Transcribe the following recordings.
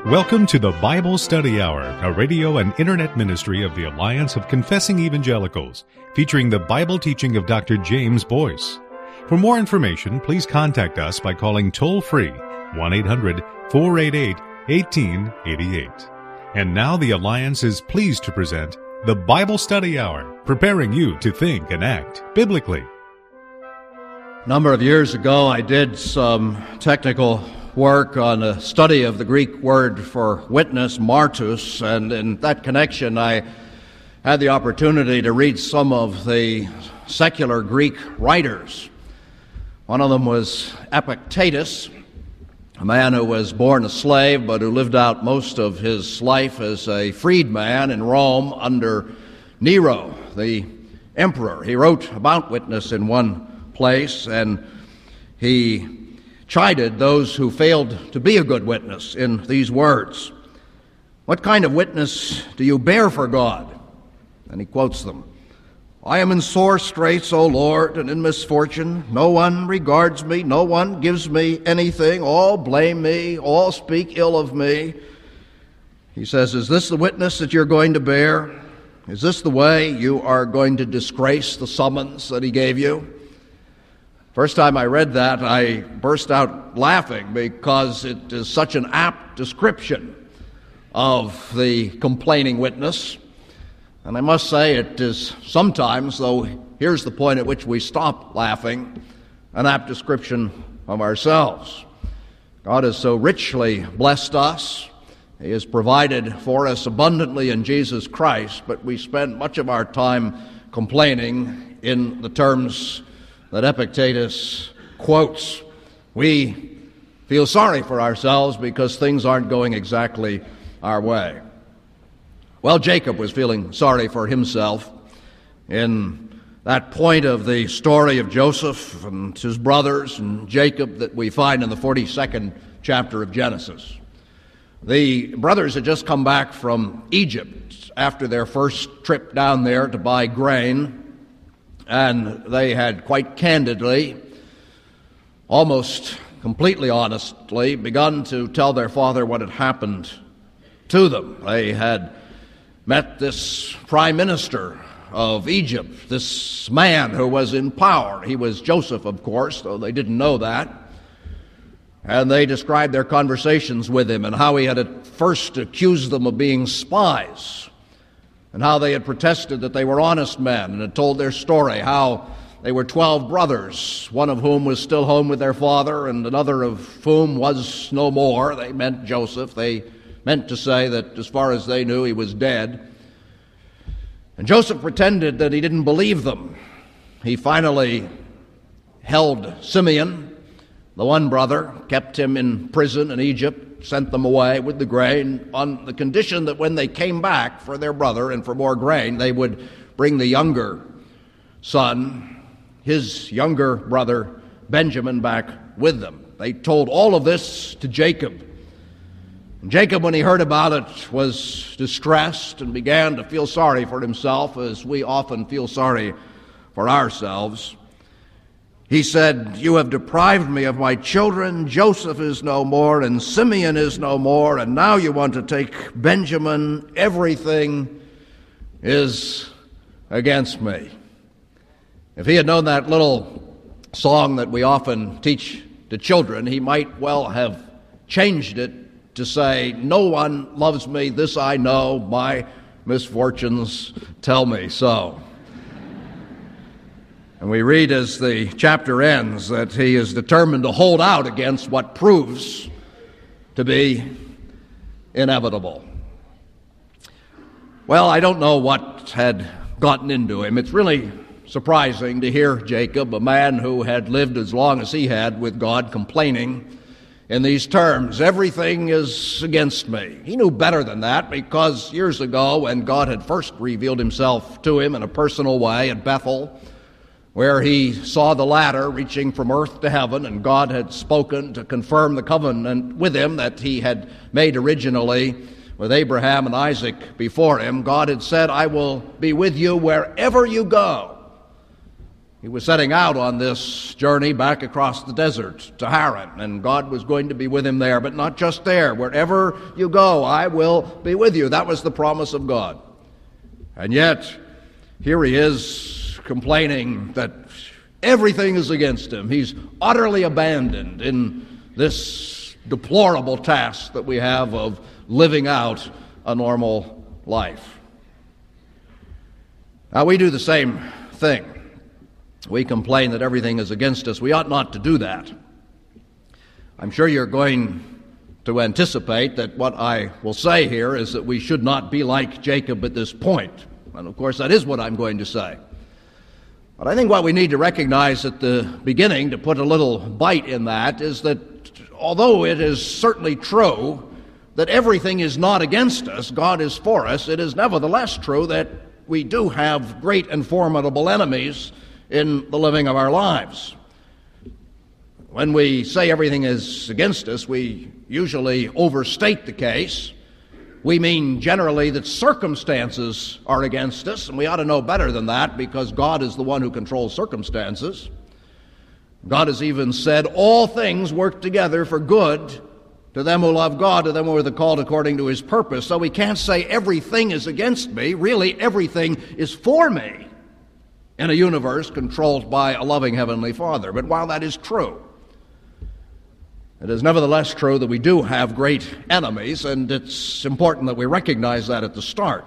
Welcome to the Bible Study Hour, a radio and internet ministry of the Alliance of Confessing Evangelicals, featuring the Bible teaching of Dr. James Boyce. For more information, please contact us by calling toll-free 1-800-488-1888. And now the Alliance is pleased to present the Bible Study Hour, preparing you to think and act biblically. A number of years ago, I did some technical work on a study of the Greek word for witness, martus, and in that connection I had the opportunity to read some of the secular Greek writers. One of them was Epictetus, a man who was born a slave but who lived out most of his life as a freedman in Rome under Nero, the emperor. He wrote about witness in one place, and he chided those who failed to be a good witness in these words. What kind of witness do you bear for God? And he quotes them. I am in sore straits, O Lord, and in misfortune. No one regards me, no one gives me anything. All blame me, all speak ill of me. He says, is this the witness that you're going to bear? Is this the way you are going to disgrace the summons that he gave you? First time I read that, I burst out laughing because it is such an apt description of the complaining witness. And I must say it is sometimes, though here's the point at which we stop laughing, an apt description of ourselves. God has so richly blessed us. He has provided for us abundantly in Jesus Christ, but we spend much of our time complaining in the terms that Epictetus quotes. We feel sorry for ourselves because things aren't going exactly our way. Well, Jacob was feeling sorry for himself in that point of the story of Joseph and his brothers and Jacob that we find in the 42nd chapter of Genesis. The brothers had just come back from Egypt after their first trip down there to buy grain, and they had quite candidly, almost completely honestly, begun to tell their father what had happened to them. They had met this prime minister of Egypt, this man who was in power. He was Joseph, of course, though they didn't know that. And they described their conversations with him and how he had at first accused them of being spies, and how they had protested that they were honest men, and had told their story, how they were 12 brothers, one of whom was still home with their father, and another of whom was no more. They meant Joseph. They meant to say that as far as they knew, he was dead. And Joseph pretended that he didn't believe them. He finally held Simeon, the one brother, kept him in prison in Egypt, sent them away with the grain on the condition that when they came back for their brother and for more grain, they would bring the younger son, his younger brother Benjamin, back with them. They told all of this to Jacob. And Jacob, when he heard about it, was distressed and began to feel sorry for himself, as we often feel sorry for ourselves. He said, you have deprived me of my children. Joseph is no more, and Simeon is no more, and now you want to take Benjamin. Everything is against me. If he had known that little song that we often teach to children, he might well have changed it to say, no one loves me, this I know, my misfortunes tell me so. And we read as the chapter ends that he is determined to hold out against what proves to be inevitable. Well, I don't know what had gotten into him. It's really surprising to hear Jacob, a man who had lived as long as he had with God, complaining in these terms. Everything is against me. He knew better than that, because years ago, when God had first revealed himself to him in a personal way at Bethel, where he saw the ladder reaching from earth to heaven, and God had spoken to confirm the covenant with him that he had made originally with Abraham and Isaac before him. God had said, I will be with you wherever you go. He was setting out on this journey back across the desert to Haran, and God was going to be with him there, but not just there. Wherever you go, I will be with you. That was the promise of God. And yet, here he is complaining that everything is against him. He's utterly abandoned in this deplorable task that we have of living out a normal life. Now, we do the same thing. We complain that everything is against us. We ought not to do that. I'm sure you're going to anticipate that what I will say here is that we should not be like Jacob at this point. And of course, that is what I'm going to say. But I think what we need to recognize at the beginning, to put a little bite in that, is that although it is certainly true that everything is not against us, God is for us, it is nevertheless true that we do have great and formidable enemies in the living of our lives. When we say everything is against us, we usually overstate the case. We mean generally that circumstances are against us, and we ought to know better than that because God is the one who controls circumstances. God has even said, all things work together for good to them who love God, to them who are called according to his purpose. So we can't say everything is against me. Really, everything is for me in a universe controlled by a loving Heavenly Father. But while that is true, it is nevertheless true that we do have great enemies, and it's important that we recognize that at the start.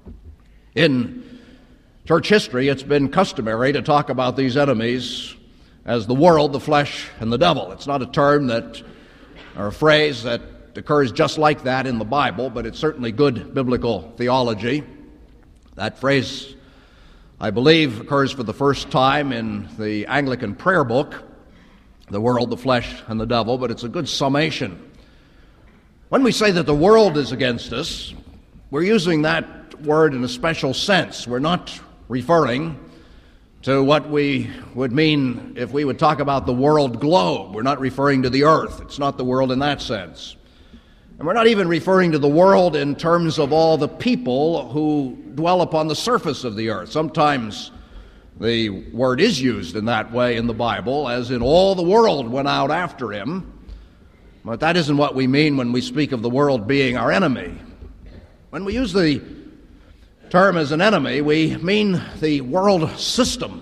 In church history, it's been customary to talk about these enemies as the world, the flesh, and the devil. It's not a term that, or a phrase that occurs just like that in the Bible, but it's certainly good biblical theology. That phrase, I believe, occurs for the first time in the Anglican prayer book, the world, the flesh, and the devil, but it's a good summation. When we say that the world is against us, we're using that word in a special sense. We're not referring to what we would mean if we would talk about the world globe. We're not referring to the earth. It's not the world in that sense. And we're not even referring to the world in terms of all the people who dwell upon the surface of the earth. Sometimes the word is used in that way in the Bible, as in all the world went out after him. But that isn't what we mean when we speak of the world being our enemy. When we use the term as an enemy, we mean the world system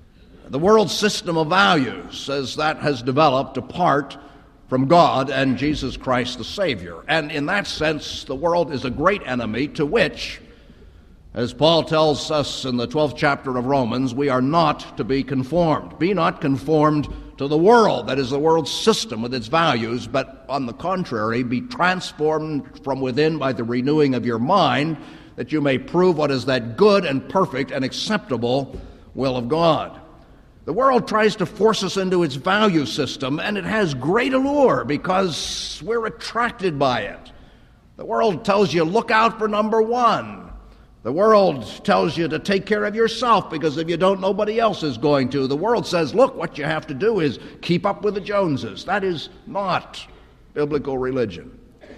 of values as that has developed apart from God and Jesus Christ the Savior. And in that sense, the world is a great enemy to which, as Paul tells us in the 12th chapter of Romans, we are not to be conformed. Be not conformed to the world, that is the world system with its values, but on the contrary, be transformed from within by the renewing of your mind, that you may prove what is that good and perfect and acceptable will of God. The world tries to force us into its value system, and it has great allure because we're attracted by it. The world tells you, look out for number one. The world tells you to take care of yourself because if you don't, nobody else is going to. The world says, look, what you have to do is keep up with the Joneses. That is not biblical religion.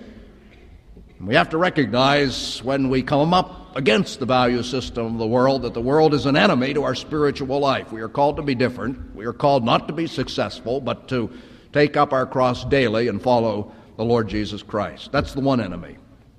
We have to recognize when we come up against the value system of the world that the world is an enemy to our spiritual life. We are called to be different. We are called not to be successful, but to take up our cross daily and follow the Lord Jesus Christ. That's the one enemy.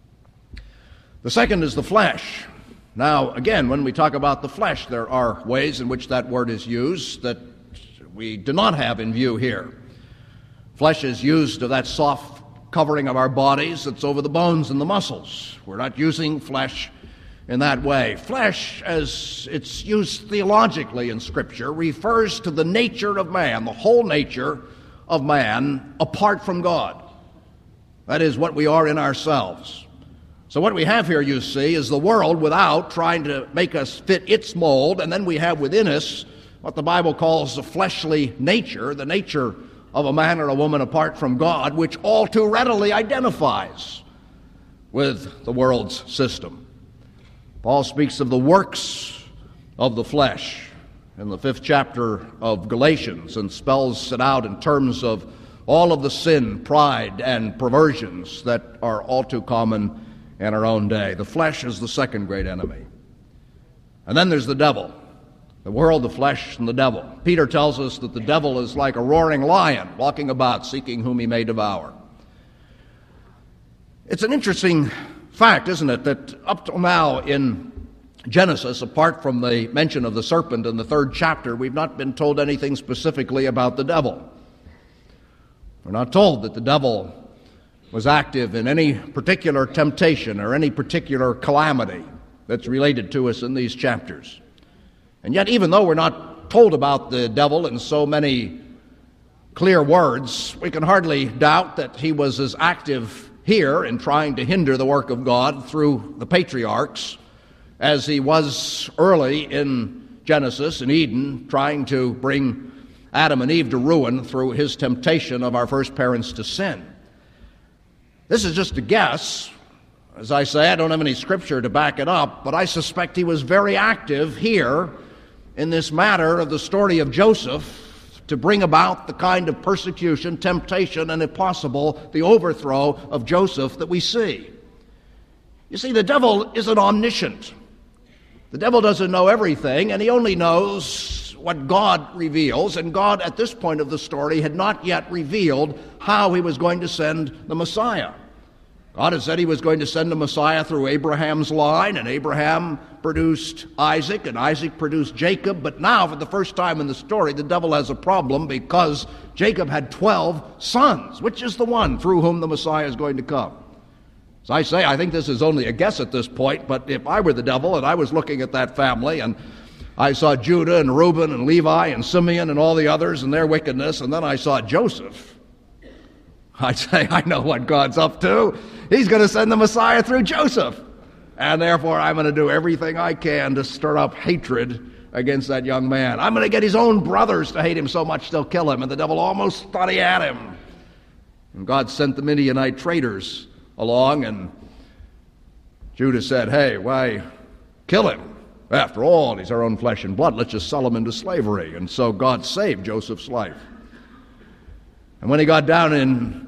The second is the flesh. Now, again, when we talk about the flesh, there are ways in which that word is used that we do not have in view here. Flesh is used of that soft covering of our bodies that's over the bones and the muscles. We're not using flesh in that way. Flesh, as it's used theologically in Scripture, refers to the nature of man, the whole nature of man apart from God. That is what we are in ourselves. So what we have here, you see, is the world without trying to make us fit its mold, and then we have within us what the Bible calls the fleshly nature, the nature of a man or a woman apart from God, which all too readily identifies with the world's system. Paul speaks of the works of the flesh in the 5th chapter of Galatians and spells it out in terms of all of the sin, pride, and perversions that are all too common in our own day. The flesh is the second great enemy. And then there's the devil. The world, the flesh, and the devil. Peter tells us that the devil is like a roaring lion walking about seeking whom he may devour. It's an interesting fact, isn't it, that up till now in Genesis, apart from the mention of the serpent in the 3rd chapter, we've not been told anything specifically about the devil. We're not told that the devil was active in any particular temptation or any particular calamity that's related to us in these chapters. And yet, even though we're not told about the devil in so many clear words, we can hardly doubt that he was as active here in trying to hinder the work of God through the patriarchs as he was early in Genesis, in Eden, trying to bring Adam and Eve to ruin through his temptation of our first parents to sin. This is just a guess. As I say, I don't have any scripture to back it up, but I suspect he was very active here in this matter of the story of Joseph to bring about the kind of persecution, temptation, and if possible, the overthrow of Joseph that we see. You see, the devil isn't omniscient. The devil doesn't know everything, and he only knows what God reveals, and God, at this point of the story, had not yet revealed how he was going to send the Messiah. God had said he was going to send the Messiah through Abraham's line, and Abraham produced Isaac, and Isaac produced Jacob. But now, for the first time in the story, the devil has a problem because Jacob had 12 sons. Which is the one through whom the Messiah is going to come? As I say, I think this is only a guess at this point, but if I were the devil and I was looking at that family and I saw Judah and Reuben and Levi and Simeon and all the others and their wickedness, and then I saw Joseph, I'd say, I know what God's up to. He's going to send the Messiah through Joseph. And therefore, I'm going to do everything I can to stir up hatred against that young man. I'm going to get his own brothers to hate him so much they'll kill him. And the devil almost thought he had him. And God sent the Midianite traders along, and Judah said, hey, why kill him? After all, he's our own flesh and blood. Let's just sell him into slavery. And so God saved Joseph's life. And when he got down in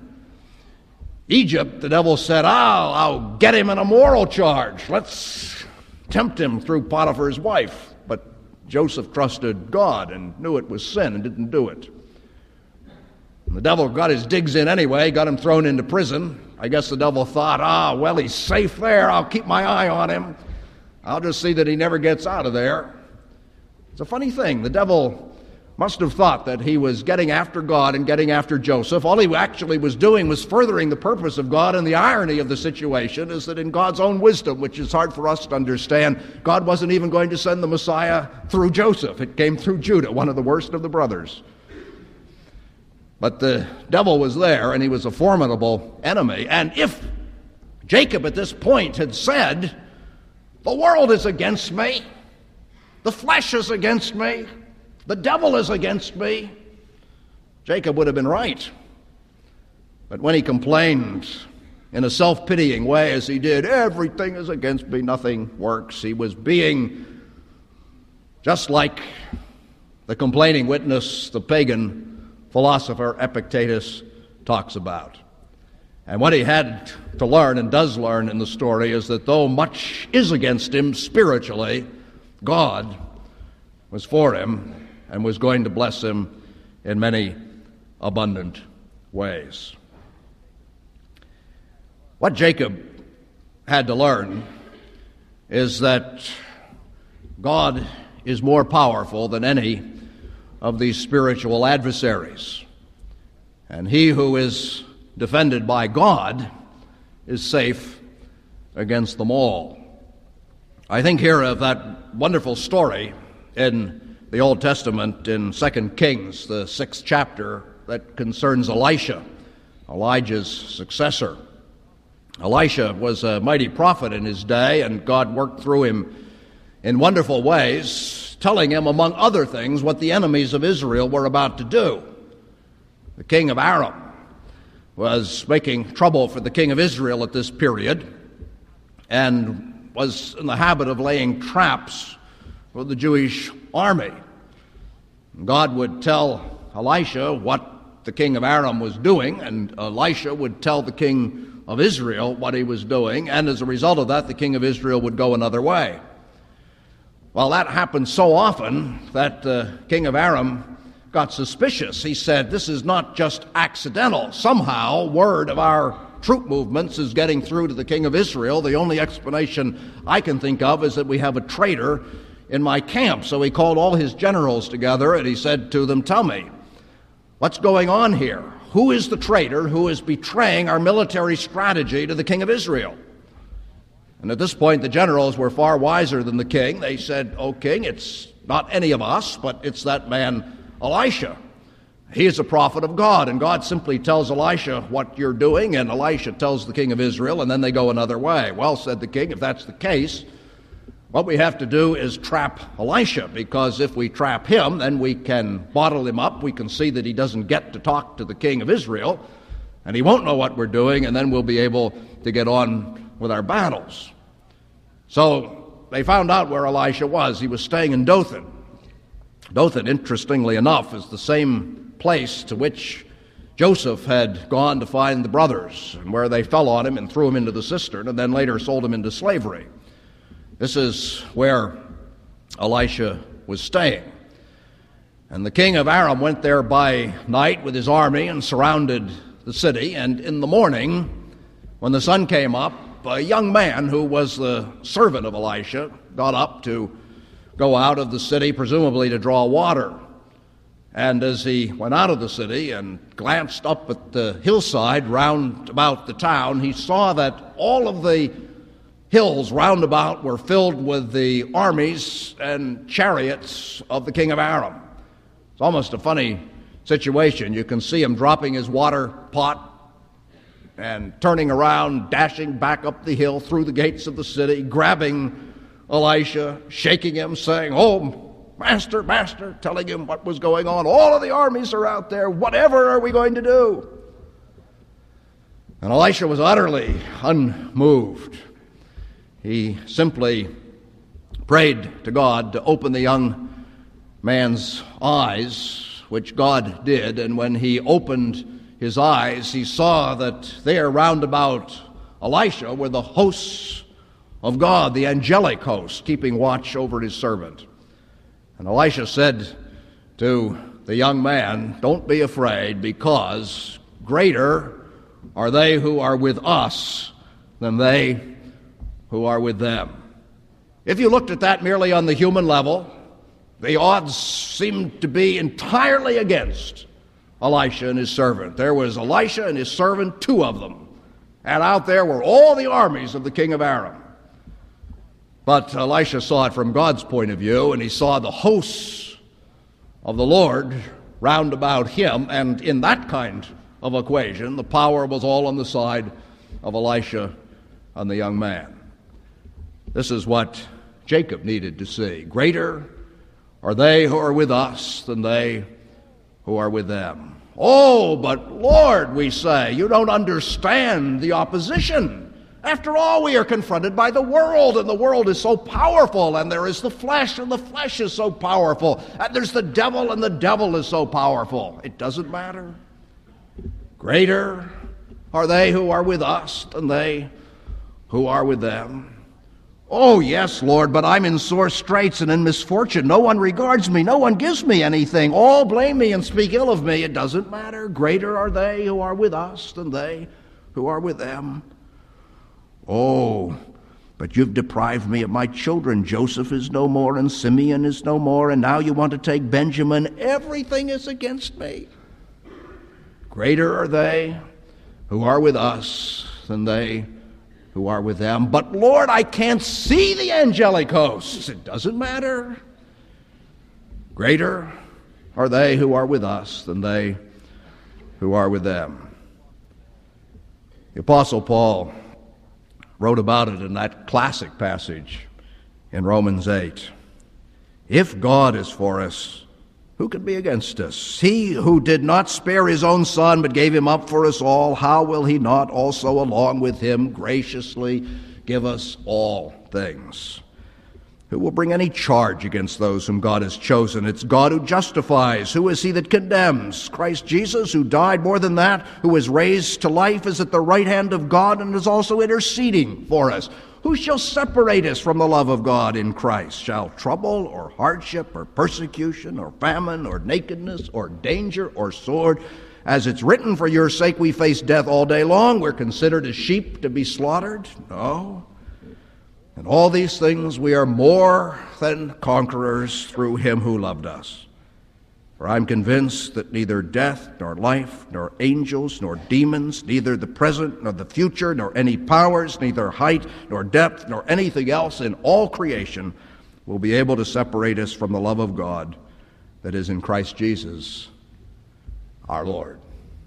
Egypt, the devil said, I'll get him in a moral charge. Let's tempt him through Potiphar's wife. But Joseph trusted God and knew it was sin and didn't do it. And the devil got his digs in anyway, got him thrown into prison. I guess the devil thought, well, he's safe there. I'll keep my eye on him. I'll just see that he never gets out of there. It's a funny thing. The devil must have thought that he was getting after God and getting after Joseph. All he actually was doing was furthering the purpose of God, and the irony of the situation is that in God's own wisdom, which is hard for us to understand, God wasn't even going to send the Messiah through Joseph. It came through Judah, one of the worst of the brothers. But the devil was there, and he was a formidable enemy. And if Jacob at this point had said, the world is against me, the flesh is against me, the devil is against me, Jacob would have been right. But when he complained in a self-pitying way, as he did, everything is against me, nothing works, he was being just like the complaining witness the pagan philosopher Epictetus talks about. And what he had to learn and does learn in the story is that though much is against him spiritually, God was for him and was going to bless him in many abundant ways. What Jacob had to learn is that God is more powerful than any of these spiritual adversaries. And he who is defended by God is safe against them all. I think here of that wonderful story in the Old Testament in 2 Kings, the 6th chapter, that concerns Elisha, Elijah's successor. Elisha was a mighty prophet in his day, and God worked through him in wonderful ways, telling him, among other things, what the enemies of Israel were about to do. The king of Aram was making trouble for the king of Israel at this period and was in the habit of laying traps for the Jewish army. God would tell Elisha what the king of Aram was doing, and Elisha would tell the king of Israel what he was doing, and as a result of that, the king of Israel would go another way. Well, that happened so often that the king of Aram got suspicious. He said, this is not just accidental. Somehow, word of our troop movements is getting through to the king of Israel. The only explanation I can think of is that we have a traitor in my camp. So he called all his generals together and he said to them, tell me, what's going on here? Who is the traitor who is betraying our military strategy to the king of Israel? And at this point, the generals were far wiser than the king. They said, "O king, it's not any of us, but it's that man Elisha. He is a prophet of God, and God simply tells Elisha what you're doing, and Elisha tells the king of Israel, and then they go another way." Well, said the king, if that's the case, what we have to do is trap Elisha, because if we trap him, then we can bottle him up. We can see that he doesn't get to talk to the king of Israel, and he won't know what we're doing, and then we'll be able to get on with our battles. So they found out where Elisha was. He was staying in Dothan. Dothan, interestingly enough, is the same place to which Joseph had gone to find the brothers, and where they fell on him and threw him into the cistern, and then later sold him into slavery. This is where Elisha was staying. And the king of Aram went there by night with his army and surrounded the city, and in the morning, when the sun came up, a young man who was the servant of Elisha got up to go out of the city, presumably to draw water. And as he went out of the city and glanced up at the hillside round about the town, he saw that all of the hills round about were filled with the armies and chariots of the king of Aram. It's almost a funny situation. You can see him dropping his water pot and turning around, dashing back up the hill through the gates of the city, grabbing Elisha, shaking him, saying, "Oh, master, master," telling him what was going on. "All of the armies are out there. Whatever are we going to do?" And Elisha was utterly unmoved. He simply prayed to God to open the young man's eyes, which God did, and when he opened his eyes, he saw that there round about Elisha were the hosts of God, the angelic hosts, keeping watch over his servant. And Elisha said to the young man, "Don't be afraid, because greater are they who are with us than they who are with them." If you looked at that merely on the human level, the odds seemed to be entirely against Elisha and his servant. There was Elisha and his servant, two of them, and out there were all the armies of the king of Aram. But Elisha saw it from God's point of view, and he saw the hosts of the Lord round about him, and in that kind of equation, the power was all on the side of Elisha and the young man. This is what Jacob needed to see. Greater are they who are with us than they who are with them. "Oh, but Lord," we say, "you don't understand the opposition. After all, we are confronted by the world, and the world is so powerful, and there is the flesh, and the flesh is so powerful, and there's the devil, and the devil is so powerful." It doesn't matter. Greater are they who are with us than they who are with them. "Oh, yes, Lord, but I'm in sore straits and in misfortune. No one regards me. No one gives me anything. All blame me and speak ill of me." It doesn't matter. Greater are they who are with us than they who are with them. "Oh, but you've deprived me of my children. Joseph is no more, and Simeon is no more, and now you want to take Benjamin. Everything is against me." Greater are they who are with us than they who are with them. "But Lord, I can't see the angelic hosts." It doesn't matter. Greater are they who are with us than they who are with them. The Apostle Paul wrote about it in that classic passage in Romans 8. "If God is for us, who can be against us? He who did not spare his own son, but gave him up for us all, how will he not also along with him graciously give us all things? Who will bring any charge against those whom God has chosen? It's God who justifies. Who is he that condemns? Christ Jesus, who died, more than that, who was raised to life, is at the right hand of God and is also interceding for us. Who shall separate us from the love of God in Christ? Shall trouble or hardship or persecution or famine or nakedness or danger or sword? As it's written, for your sake we face death all day long. We're considered as sheep to be slaughtered. No. In all these things we are more than conquerors through him who loved us. For I'm convinced that neither death, nor life, nor angels, nor demons, neither the present, nor the future, nor any powers, neither height, nor depth, nor anything else in all creation will be able to separate us from the love of God that is in Christ Jesus, our Lord.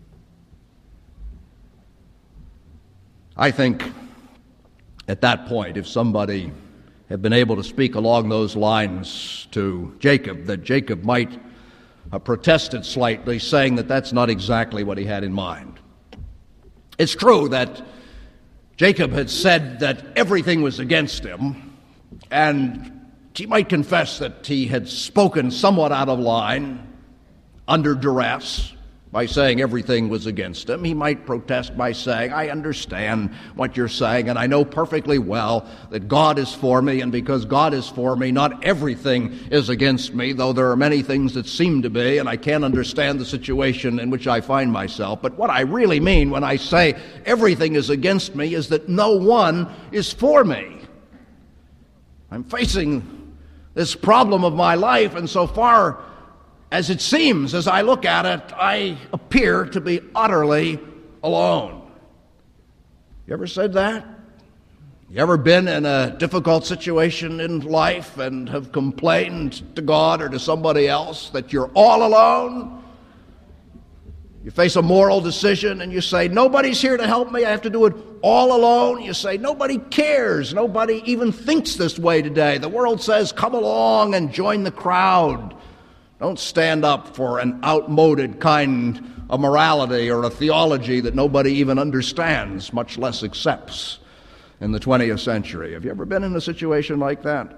I think at that point, if somebody had been able to speak along those lines to Jacob, that Jacob might protested slightly, saying that that's not exactly what he had in mind. It's true that Jacob had said that everything was against him, and he might confess that he had spoken somewhat out of line, under duress, by saying everything was against him. He might protest by saying, I understand what you're saying, and I know perfectly well that God is for me, and because God is for me, not everything is against me, though there are many things that seem to be, and I can't understand the situation in which I find myself. But what I really mean when I say everything is against me is that no one is for me. I'm facing this problem of my life, and so far as it seems, as I look at it, I appear to be utterly alone. You ever said that? You ever been in a difficult situation in life and have complained to God or to somebody else that you're all alone? You face a moral decision and you say, nobody's here to help me, I have to do it all alone. You say, nobody cares, nobody even thinks this way today. The world says, come along and join the crowd. Don't stand up for an outmoded kind of morality or a theology that nobody even understands, much less accepts in the 20th century. Have you ever been in a situation like that?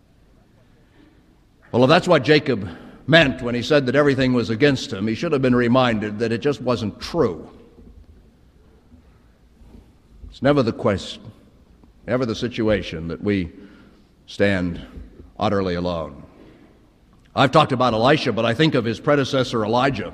Well, if that's what Jacob meant when he said that everything was against him, he should have been reminded that it just wasn't true. It's never the question, never the situation that we stand utterly alone. I've talked about Elisha, but I think of his predecessor Elijah.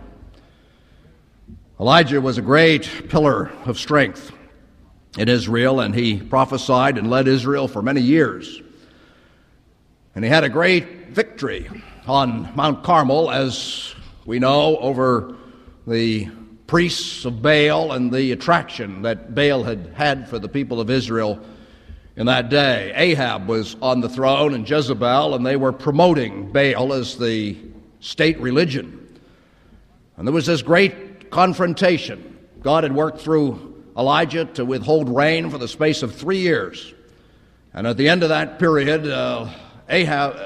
Elijah was a great pillar of strength in Israel, and he prophesied and led Israel for many years. And he had a great victory on Mount Carmel, as we know, over the priests of Baal and the attraction that Baal had had for the people of Israel in that day. Ahab was on the throne and Jezebel, and they were promoting Baal as the state religion. And there was this great confrontation. God had worked through Elijah to withhold rain for the space of 3 years. And at the end of that period, Ahab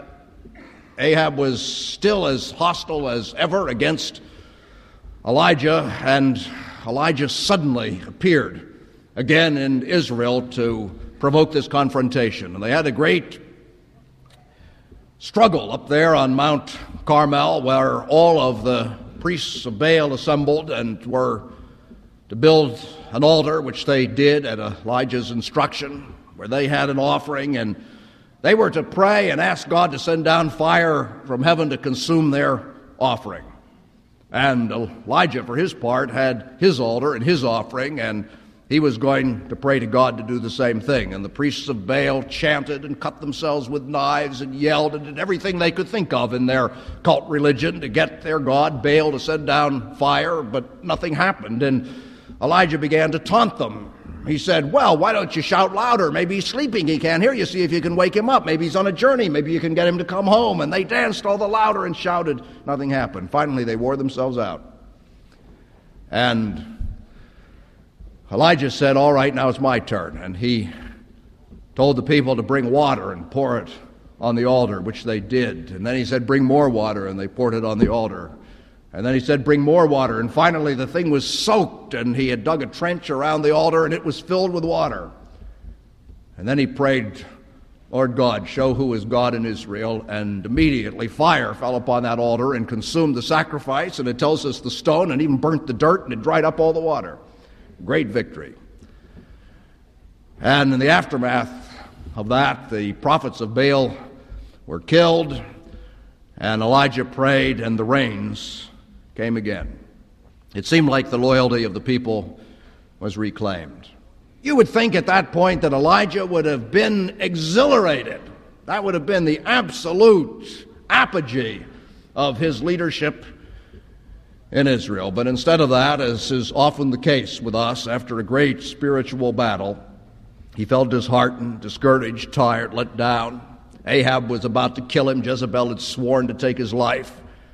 was still as hostile as ever against Elijah, and Elijah suddenly appeared again in Israel to provoke this confrontation. And they had a great struggle up there on Mount Carmel, where all of the priests of Baal assembled and were to build an altar, which they did at Elijah's instruction, where they had an offering, and they were to pray and ask God to send down fire from heaven to consume their offering. And Elijah, for his part, had his altar and his offering, and he was going to pray to God to do the same thing. And the priests of Baal chanted and cut themselves with knives and yelled and did everything they could think of in their cult religion to get their god Baal to send down fire, but nothing happened. And Elijah began to taunt them. He said, well, why don't you shout louder? Maybe he's sleeping, he can't hear you. See if you can wake him up. Maybe he's on a journey. Maybe you can get him to come home. And they danced all the louder and shouted. Nothing happened. Finally, they wore themselves out. And Elijah said, all right, now it's my turn. And he told the people to bring water and pour it on the altar, which they did. And then he said, bring more water, and they poured it on the altar. And then he said, bring more water. And finally the thing was soaked, and he had dug a trench around the altar, and it was filled with water. And then he prayed, Lord God, show who is God in Israel. And immediately fire fell upon that altar and consumed the sacrifice. And it tells us the stone and even burnt the dirt, and it dried up all the water. Great victory. And in the aftermath, of that, the prophets of Baal were killed, and Elijah prayed, and the rains came again. It seemed like the loyalty of the people was reclaimed. You would think at that point that Elijah would have been exhilarated. That would have been the absolute apogee of his leadership in Israel. But instead of that, as is often the case with us, after a great spiritual battle, he felt disheartened, discouraged, tired, let down. Ahab was about to kill him. Jezebel had sworn to take his life.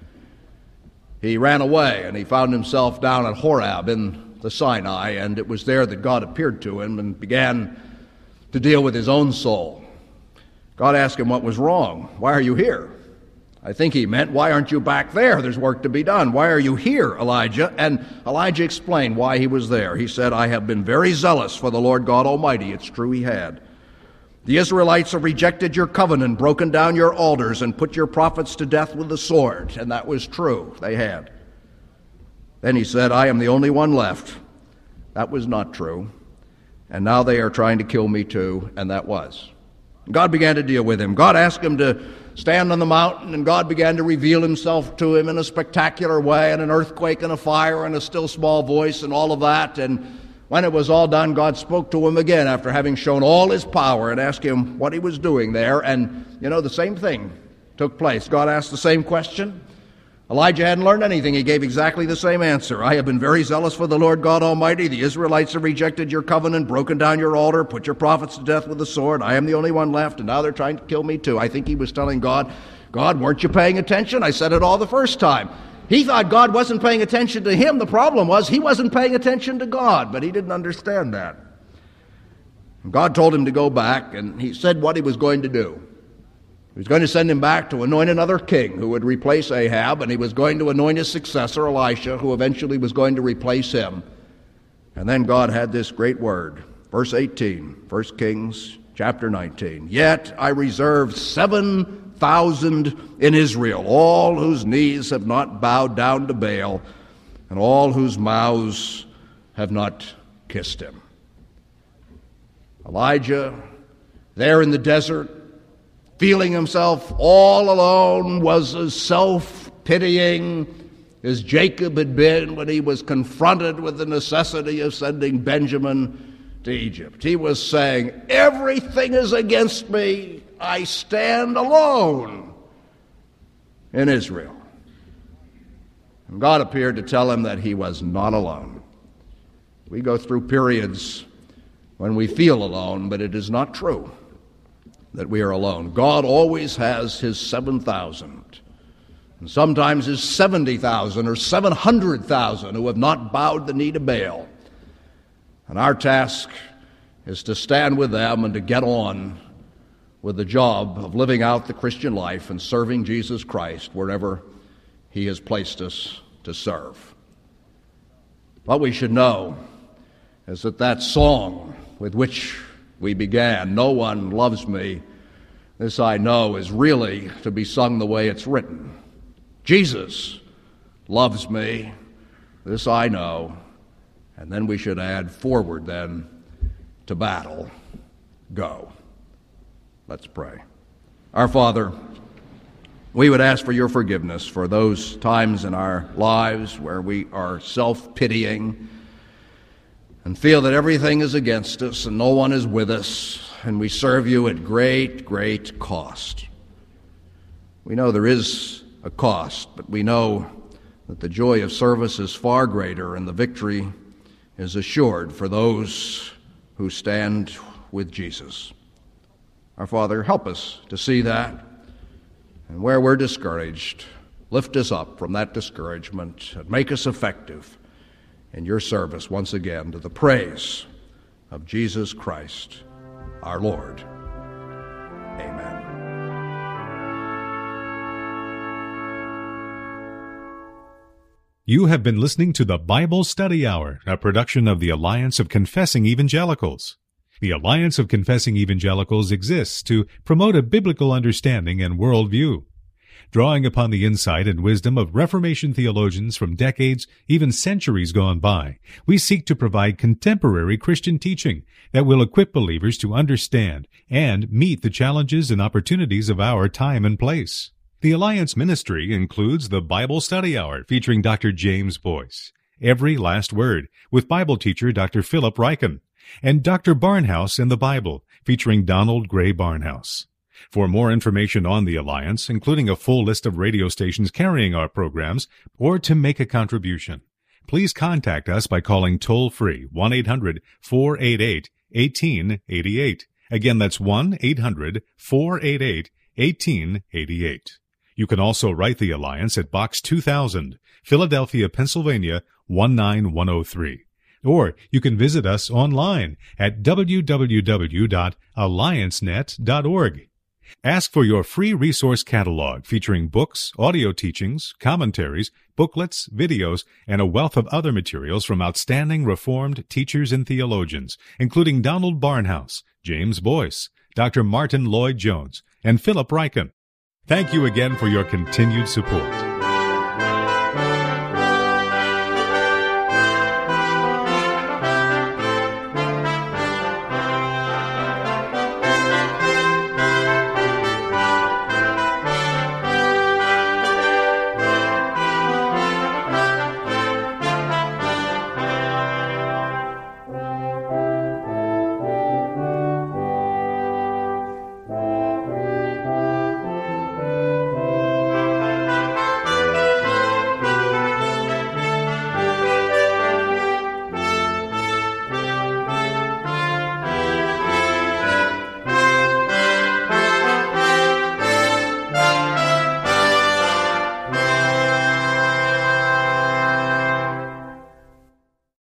He ran away, and he found himself down at Horeb in the Sinai, and it was there that God appeared to him and began to deal with his own soul. God asked him what was wrong. Why are you here? I think he meant, why aren't you back there? There's work to be done. Why are you here, Elijah? And Elijah explained why he was there. He said, I have been very zealous for the Lord God Almighty. It's true, he had. The Israelites have rejected your covenant, broken down your altars, and put your prophets to death with the sword. And that was true. They had. Then he said, I am the only one left. That was not true. And now they are trying to kill me too, and that was. God began to deal with him. God asked him to stand on the mountain, and God began to reveal himself to him in a spectacular way, and an earthquake and a fire and a still small voice and all of that. And when it was all done, God spoke to him again after having shown all his power and asked him what he was doing there. And, the same thing took place. God asked the same question. Elijah hadn't learned anything. He gave exactly the same answer. I have been very zealous for the Lord God Almighty. The Israelites have rejected your covenant, broken down your altar, put your prophets to death with the sword. I am the only one left, and now they're trying to kill me too. I think he was telling God, weren't you paying attention? I said it all the first time. He thought God wasn't paying attention to him. The problem was he wasn't paying attention to God, but he didn't understand that. And God told him to go back, and he said what he was going to do. He was going to send him back to anoint another king who would replace Ahab, and he was going to anoint his successor, Elisha, who eventually was going to replace him. And then God had this great word. Verse 18, 1 Kings chapter 19. Yet I reserved 7,000 in Israel, all whose knees have not bowed down to Baal, and all whose mouths have not kissed him. Elijah, there in the desert, feeling himself all alone, was as self-pitying as Jacob had been when he was confronted with the necessity of sending Benjamin to Egypt. He was saying, everything is against me. I stand alone in Israel. And God appeared to tell him that he was not alone. We go through periods when we feel alone, but it is not true that we are alone. God always has his 7,000, and sometimes his 70,000 or 700,000 who have not bowed the knee to Baal. And our task is to stand with them and to get on with the job of living out the Christian life and serving Jesus Christ wherever he has placed us to serve. What we should know is that song with which we began, No One Loves Me, This I Know, is really to be sung the way it's written. Jesus loves me, this I know. And then we should add forward then to battle, go. Let's pray. Our Father, we would ask for your forgiveness for those times in our lives where we are self-pitying and feel that everything is against us and no one is with us, and we serve you at great, great cost. We know there is a cost, but we know that the joy of service is far greater and the victory is assured for those who stand with Jesus. Our Father, help us to see that, and where we're discouraged, lift us up from that discouragement and make us effective in your service once again to the praise of Jesus Christ, our Lord. Amen. You have been listening to the Bible Study Hour, a production of the Alliance of Confessing Evangelicals. The Alliance of Confessing Evangelicals exists to promote a biblical understanding and worldview. Drawing upon the insight and wisdom of Reformation theologians from decades, even centuries gone by, we seek to provide contemporary Christian teaching that will equip believers to understand and meet the challenges and opportunities of our time and place. The Alliance Ministry includes the Bible Study Hour featuring Dr. James Boyce, Every Last Word with Bible teacher Dr. Philip Ryken, and Dr. Barnhouse in the Bible featuring Donald Gray Barnhouse. For more information on the Alliance, including a full list of radio stations carrying our programs, or to make a contribution, please contact us by calling toll-free 1-800-488-1888. Again, that's 1-800-488-1888. You can also write the Alliance at Box 2000, Philadelphia, Pennsylvania, 19103. Or you can visit us online at www.alliancenet.org. Ask for your free resource catalog featuring books, audio teachings, commentaries, booklets, videos, and a wealth of other materials from outstanding Reformed teachers and theologians, including Donald Barnhouse, James Boyce, Dr. Martin Lloyd-Jones, and Philip Ryken. Thank you again for your continued support.